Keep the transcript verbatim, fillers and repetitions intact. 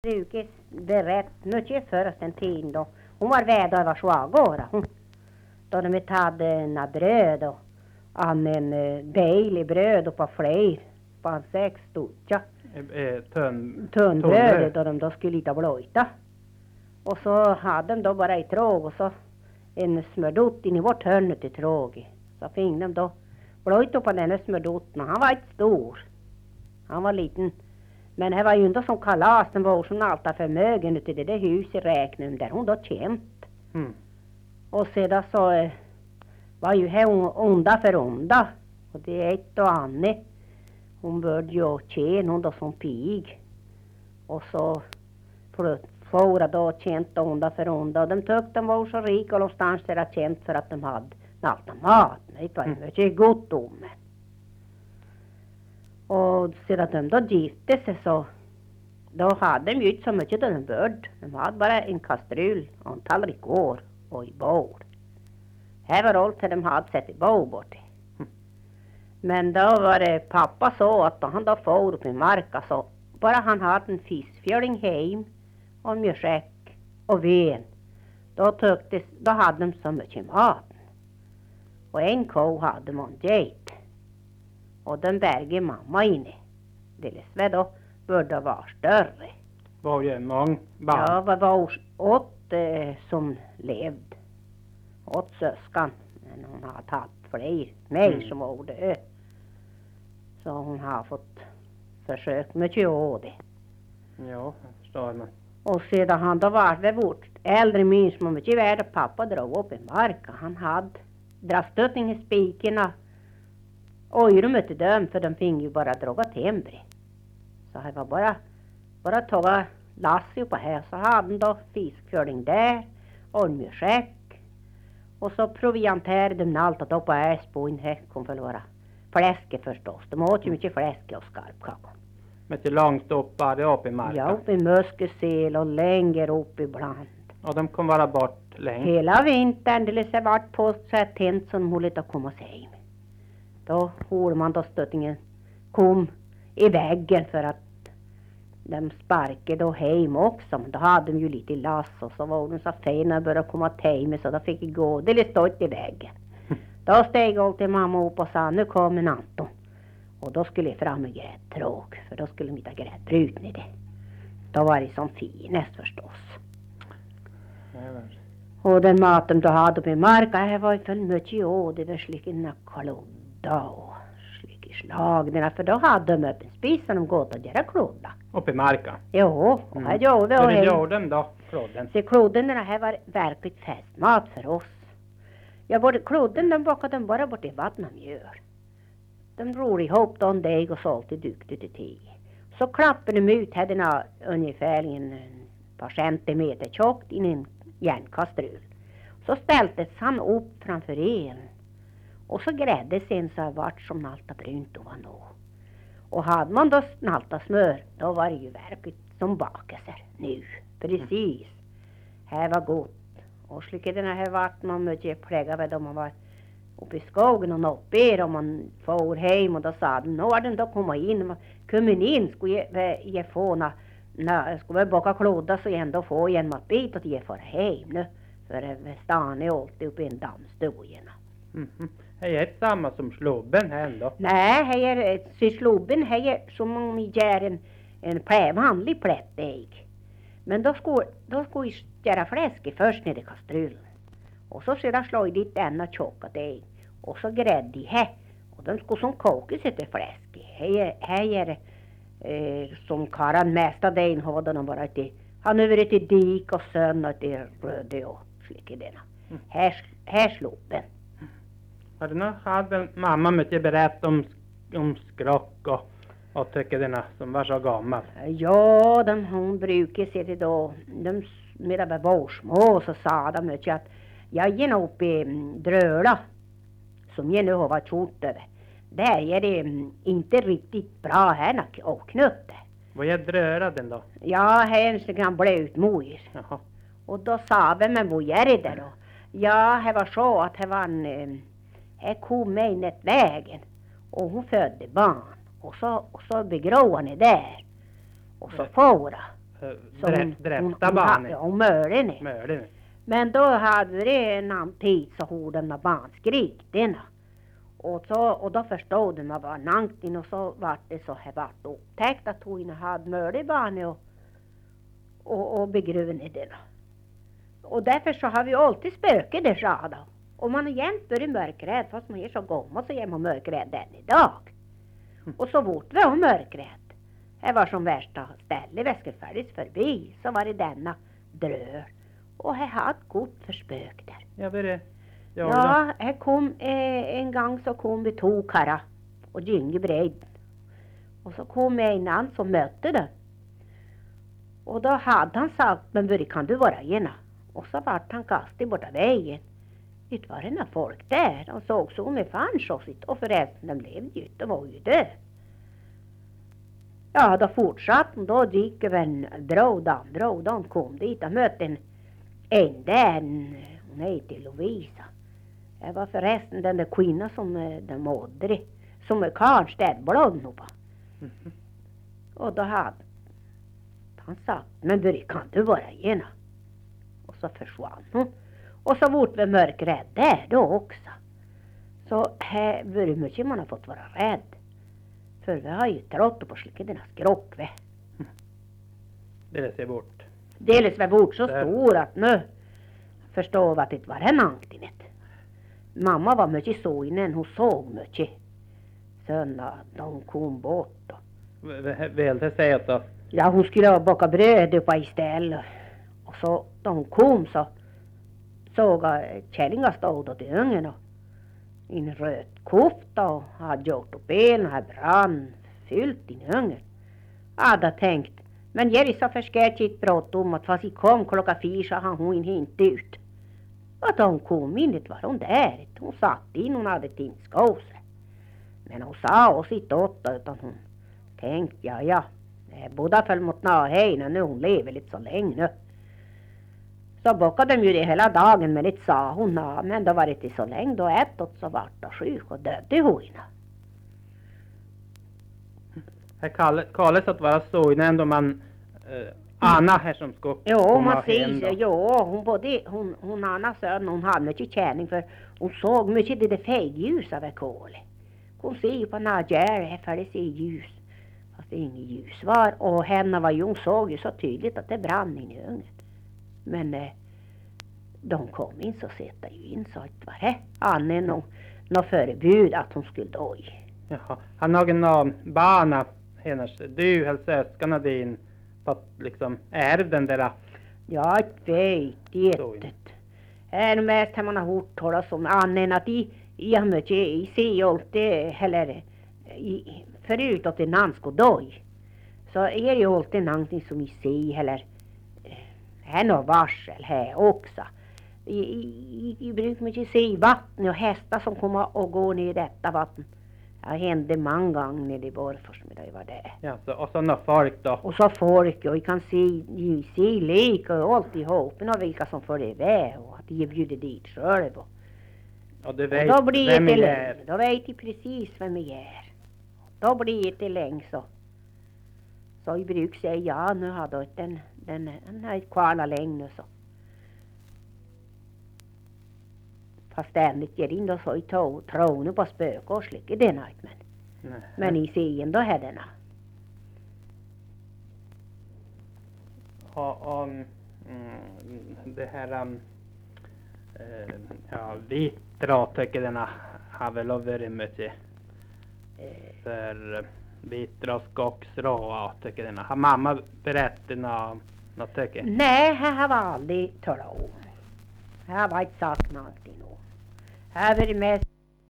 Brukar berätt mycket förr den tiden då. Hon var väd över svagåra. Hon, då de hade en bröd och an en del i bröd och på fler. På en sex stutja. Tönn, Tunnbrödet då de då skulle lita blöjta. Och så hade de då bara i tråg och så en smördott in i vårt hörn till tråg. Så fick de då blöjta på den smördotten. Han var inte stor. Han var liten. Men det var ju inte som kalas, den var som alltid förmögen ute i det där huset räknade där hon då känt. Mm. Och sedan så eh, var ju här onda för onda. Och det är ett och annat. Hon började ju tjäna hon då som pig. Och så fåra då känt onda för onda. Och de tyckte de var så rika och någonstans där känt för att de hade allt mat. Det var ju mm. inte gott om det. Och sedan de då gifte sig så då hade de ju inte så mycket av en börd. De hade bara en kastrull och en tallrik år och i bål. Här var allt de hade sett i bål bort. Mm. Men då var det pappa så att då han då får upp i marka så bara han hade en fiskfjörling hem och mjölk och ven. Då tycktes, då hade de så mycket mat. Och en ko hade man get. Och den bergade mamma inne. Det var då borde vara större. Var ju många barn? Ja, det var åt eh, som levde. Åt söskan. Men hon har tagit fler. Mig mm. som var död. Så hon har fått försökt mycket av det. Ja, jag förstår man. Och sedan han då var det vårt äldre minns man mycket värde pappa drog upp i marken. Han hade drastötning i spikerna. Och i rummet till dem för de fick ju bara droga timbre. Så det var bara bara ta lassi på här så hade han då fiskfjörling där och en mjölk. Och så provianterade de allt att upp på Äsboin här kom för vara fläske förstås. De åt ju mycket fläske och skarpkakor. Men till långt upp var det upp i marken? Ja, upp i Muskesel och längre upp ibland. Och de kom vara bort länge? Hela vintern, det har varit på så här tänt som hållit att komma sig hem. Då hörde man då stöttingen kom i väggen för att de sparkade då hem också. Men då hade de ju lite lass och så var de så fina och började komma hem så då fick de gå. Det stod i väggen. Då steg alltid mamma upp och sa nu kommer Anton. Och då skulle jag fram med gräddtråg för då skulle de inte gräddbruten i det. Då var det som finast förstås. Och den maten då hade på marken här var ju för mycket och det var slikna klodda och slik slagna för då hade de öppen spis och de gått att göra klodda. Uppe i marken? Jo, och här gjorde och hej. Gjorde de då, klodden? Så klodden här var verkligt festmat för oss. Ja, både klodden de bakade de bara bort i vatten och mjöl. De ror ihop de deg och sålt i duktigt till tio. Så klappade de ut här ungefär en par centimeter tjockt in i en järnkastrull. Så ställdes han upp framför elen. Och så grädde sen så här vart som nalta brunt och var nå. Och hade man då nalta smör, då var det ju verkligt som bakelser nu. Precis. Mm. Här var gott. Och slickade den här vart man mycket plägade då man var uppe i skogen och uppe er och man får hem och då sa de, nu har den då kommit in. Kommer in, skulle jag, jag få na, na, skulle jag baka klodda så jag ändå får en matbit och jag får hem nu. För stan är alltid uppe i en dammstugorna. Mm-hmm. Det är inte samma som slubben här ändå. Nej, det är, så slubben här är som om vi gör en, en plä, vanlig plättägg. Men då skulle, då skulle vi göra fläske först ner i kastrullen. Och så sedan slår vi dit denna tjocka deg. Och så grädde i här. Och den skulle som koka sig till fläske. Här är det eh, som karan mesta degen hade de bara till. Han har varit till dik och sön och till röde och slik i denna. Mm. Här, här slubben. Har du nog hade mamma mycket berättat om, om skrock och, och tycker denna som var så gammal? Ja, de, hon brukar se det då. De med det var små så sa de mycket att jag är nog uppe i Dröla som jag nu har varit gjort över. Där är det inte riktigt bra här och knötte. Vad är Dröla den då? Ja, här är en sån kan bli utmojor. Jaha. Och då sa vi, men vad är det då? Ja, det var så att det var en... Här kom mig in ett vägen och hon födde barn. Och så, och så begravde henne där. Och så fåra. Dräpta barn. Ja, och mölen. Mölen. Men då hade det en annan tid så hade den barn skrikten. Och, så, och då förstod de att var nanktin och så var det så här vart upptäckt att hon hade mördat barnet och, och, och begrunit det. Och därför så har vi alltid spöket där sada. Och man är jämt börjat mörkrädd fast man är så gammal så är man mörkrädd än idag. Och så fort vi var mörkrädd. Det var som värsta ställe vi skulle färdigt förbi så var det denna drör. Och jag hade gott för spök där. Ja, vad är det? Ja, Ja, här kom, eh, en gång så kom vi två karra och gynge bred. Och så kom en annan som mötte den. Och då hade han sagt, men Börje kan du vara ena? Och så vart han kastig borta vägen. Det var en folk där. De såg så med fanns och sitt. Och förresten, de levde ju, de var ju död. Ja, då fortsatte de. Då gick över drog de, drog de kom dit. De mötte en, en där, en, hon heter Lovisa. Det var förresten den där kvinnan som de mådde, som är Karlstedt blond nu på. Mm-hmm. Och då hade han sagt, men Börje kan du vara ena? Och så försvann hon. Och så vart vi mörkrädd där då också. Så här börjar mycket man har fått vara rädd. För vi har ju trott på slickorna skrock vi. Det ser bort. Dels var vårt så stor att nu förstår vi att det var en anktinet. Mamma var mycket så innan hon såg mycket. Sen de kom bort. Väl det säger då? Ja, hon skulle ha baka bröd uppe istället. Och så de kom så såg jag källingar stod åt ungen och i en röd kofta och hade gjort upp benen och hade brann fyllt i ungen. Jag hade tänkt, men Jerry så förskräckligt bråttom att fast i kom klockan fyra så han hon inte ut. Och de kom in, det var hon där. Hon satt in, hon hade tinskåse. Men hon sa oss inte åt utan hon tänkte, ja ja, båda föll mot nahejna nu, hon lever lite så länge nu. Så bockade de ju det hela dagen men det sa hon, ja, men då var det inte så länge, då ätåt så vart det sjuk och dödde hon. Här kallas att vara så innan då man eh, Anna här som ska jo, komma man hem säger, jo, hon både, hon, hon Anna söd, hon hade mycket kärning för hon såg mycket det där fägljus av kol. Hon ser ju på Nadjär, här för det ser ljus. Fast det inget ljus var och henne var ju, hon såg ju så tydligt att det brann in i ungen. Men eh, de kom in så sätta ju in så att var det Anne någon nå förebud att hon skulle dö. Jaha, han har någon barna hennes, du hälsöskarna din fast liksom ärv den där. Ja, jag vet jättet. Är mest har man har hört talas om Anne att i i har mycket i ser ju alltid eller i, förut att en annan ska dö. Så är det ju alltid någonting som i ser eller här något varsel här också. I, i, i brukar mycket se vatten och hästar som kommer och går ner i detta vatten. Det hände många gånger nere i Borgfors med det var det. Ja, så, och så några folk då? Och så folk och vi kan se, se lika och allt ihop och vilka som får det iväg och att de bjuder dit själv. Och, och du vet och då blir vem det jag är? Då vet de precis vem jag är. Då blir det länge så. Så jag brukar säga, ja nu har du den, den, den har kvarna länge så. Fast ständigt ger in då så i tron på spök och slick i den här, men. Nej. Men i sig då här denna. Och, och mm, det här um, uh, ja, vitra tycker denna har väl varit mycket uh, för uh, vitra och skogsrå tycker denna. Har mamma berättat något, något tycker? Nej, här var aldrig talat om. Här var inte sagt någonting om. Här var det mest